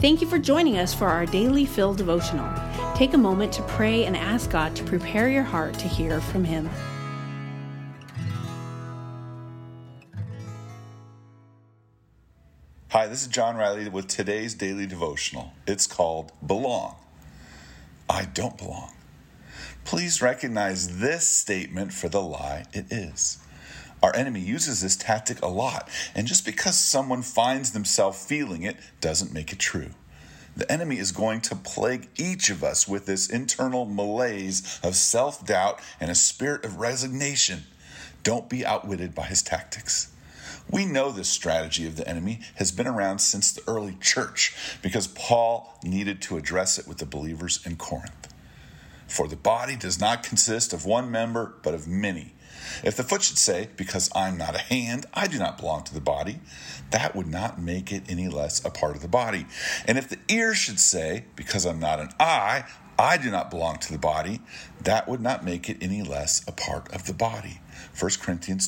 Thank you for joining us for our Daily Fill devotional. Take a moment to pray and ask God to prepare your heart to hear from Him. Hi, this is John Riley with today's daily devotional. It's called Belong. I don't belong. Please recognize this statement for the lie it is. Our enemy uses this tactic a lot, and just because someone finds themselves feeling it doesn't make it true. The enemy is going to plague each of us with this internal malaise of self-doubt and a spirit of resignation. Don't be outwitted by his tactics. We know this strategy of the enemy has been around since the early church because Paul needed to address it with the believers in Corinth. For the body does not consist of one member, but of many. If the foot should say, because I'm not a hand, I do not belong to the body, that would not make it any less a part of the body. And if the ear should say, because I'm not an eye, I do not belong to the body, that would not make it any less a part of the body. 1 Corinthians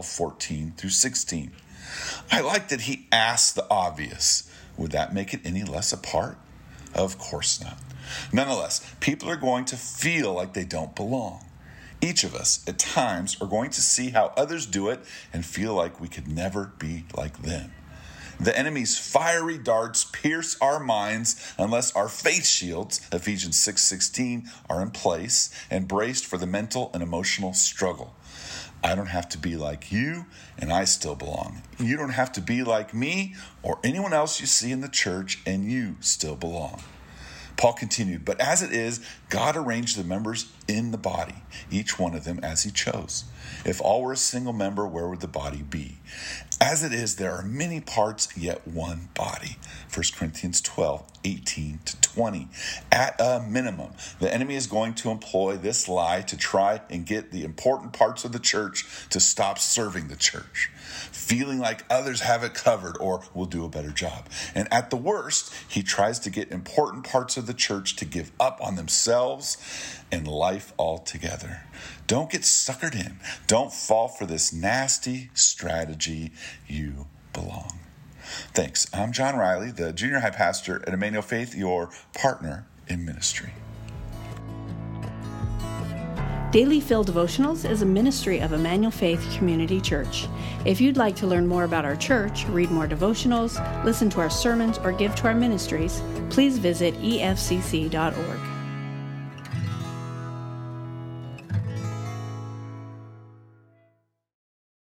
12:14-16. I like that he asked the obvious. Would that make it any less a part? Of course not. Nonetheless, people are going to feel like they don't belong. Each of us, at times, are going to see how others do it and feel like we could never be like them. The enemy's fiery darts pierce our minds unless our faith shields, Ephesians 6:16, are in place and braced for the mental and emotional struggle. I don't have to be like you, and I still belong. You don't have to be like me or anyone else you see in the church, and you still belong. Paul continued, but as it is, God arranged the members in the body, each one of them as he chose. If all were a single member, where would the body be? As it is, there are many parts, yet one body. 1 Corinthians 12:18-20. At a minimum, the enemy is going to employ this lie to try and get the important parts of the church to stop serving the church, feeling like others have it covered or will do a better job. And at the worst, he tries to get important parts of the church to give up on themselves and life altogether. Don't get suckered in. Don't fall for this nasty strategy. You belong. Thanks. I'm John Riley, the junior high pastor at Emmanuel Faith, your partner in ministry. Daily Fill Devotionals is a ministry of Emmanuel Faith Community Church. If you'd like to learn more about our church, read more devotionals, listen to our sermons, or give to our ministries, please visit efcc.org.